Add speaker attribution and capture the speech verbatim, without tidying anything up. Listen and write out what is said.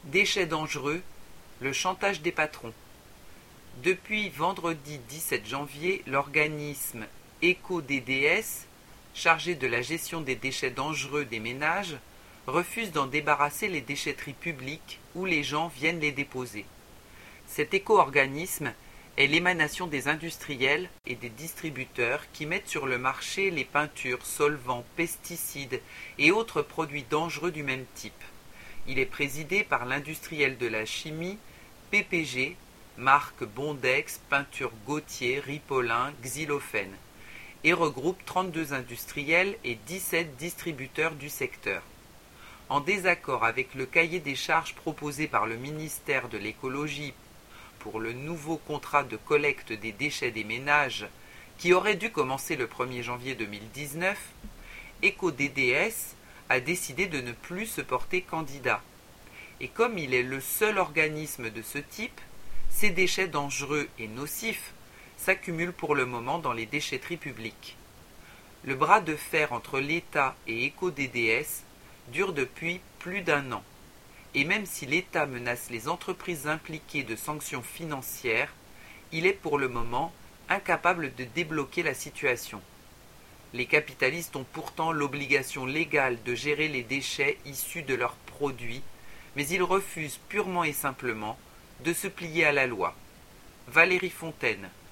Speaker 1: Déchets dangereux, le chantage des patrons. Depuis vendredi dix-sept janvier, l'organisme EcoDDS, chargé de la gestion des déchets dangereux des ménages, refuse d'en débarrasser les déchetteries publiques où les gens viennent les déposer. Cet éco-organisme est l'émanation des industriels et des distributeurs qui mettent sur le marché les peintures, solvants, pesticides et autres produits dangereux du même type. Il est présidé par l'industriel de la chimie P P G, marque Bondex, peinture Gautier, Ripolin, Xylophène, et regroupe trente-deux industriels et dix-sept distributeurs du secteur. En désaccord avec le cahier des charges proposé par le ministère de l'Écologie pour le nouveau contrat de collecte des déchets des ménages qui aurait dû commencer le premier janvier deux mille dix-neuf, EcoDDS a décidé de ne plus se porter candidat. Et comme il est le seul organisme de ce type, ces déchets dangereux et nocifs s'accumulent pour le moment dans les déchetteries publiques. Le bras de fer entre l'État et EcoDDS dure depuis plus d'un an. Et même si l'État menace les entreprises impliquées de sanctions financières, il est pour le moment incapable de débloquer la situation. Les capitalistes ont pourtant l'obligation légale de gérer les déchets issus de leurs produits, mais ils refusent purement et simplement de se plier à la loi. Valérie Fontaine.